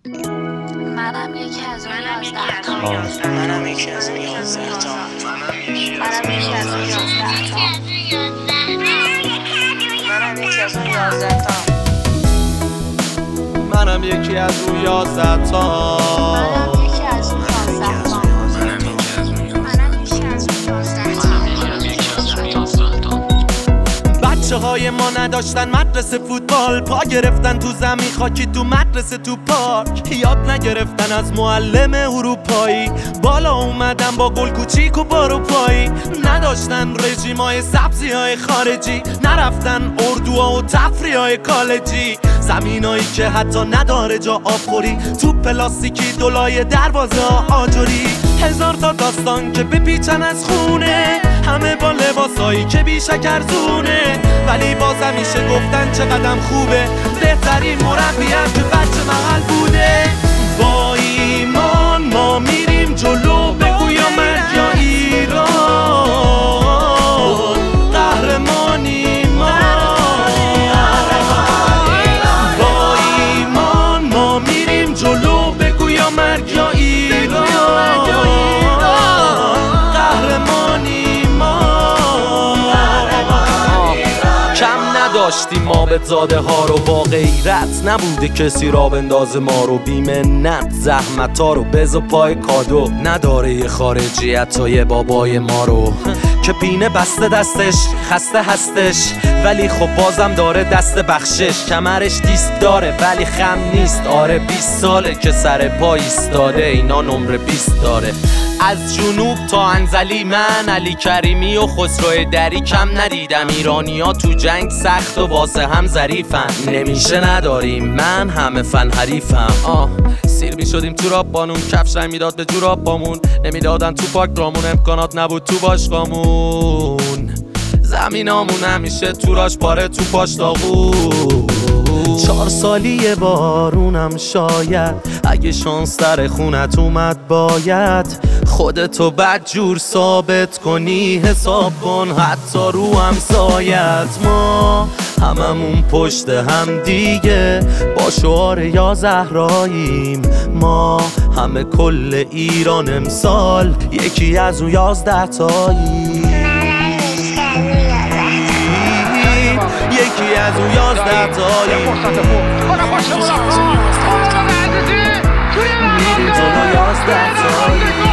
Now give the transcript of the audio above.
منم یکی از اون 11 تا. منم یکی از اون 11 تا. منم یکی از اون 11 تا. منم یکی از اون 11 تا. منم یکی از اون 11 تا. منم یکی از اون 11 تا. بچه‌های ما نداشتن مدرسه فوتبال، پا گرفتن تو زمین خاکی، تو مدرسه تو پارک، یاد نگرفتن از معلم اروپایی، بالا اومدن با گل کوچیک و بارو پایی، نداشتن رژیمای سبزی‌های خارجی، نرفتن اردوها و تفریح‌های کالجی، زمینایی که حتی نداره جا آبخوری، تو پلاستیکی دولای دروازه آجوری، هزار تا داستان که بپیچن از خونه، همه با لباسایی که بی شکرزونه، ولی بازم میشه گفتن چقدر خوبه، بهترین مربیم که بچه محل بوده. با ایمان ما میریم جلو، بگویا مرگ یا ایران، قهرمانی ما. با ایمان ما میریم جلو، بگویا مرگ یا ایران، قهرمانی ما. کم نداشتیم ما به زاده ها رو، با غیرت نبوده کسی را بندازه ما رو، بی‌منت زحمت ها رو بز و پای کادو، نداره یه خارجی حتی یه بابای ما رو، که پینه بسته دستش خسته هستش، ولی خب بازم داره دست بخشش، کمرش دیست داره ولی خم نیست، آره 20 ساله که سر پای ایستاده، اینا نمره 20 داره. از جنوب تا انزلی من علی کریمی و خسرو دری کم ندیدم، ایرانی‌ها تو جنگ سخت و واسه هم ظریفن، نمیشه نداریم من همه فن حریفم. سیر میشدیم تو رابانون، کفش رنگ میداد به جوراب بامون، نمیدادن تو پاک رامون، امکانات نبود تو باشگاهمون، زمینامون همیشه توراش پاره تو پاش داغون. 4 سالی یه بارونم شاید، اگه شانس در خونت اومد باید خودتو بدجور ثابت کنی، حساب کن حتی رو همسایت. ما هممون پشت هم دیگه با شعار یا زهراییم، ما همه کل ایران امسال یکی از اون 11 تاییم، یکی از اون 11 تاییم، میریم جلو 11 تاییم.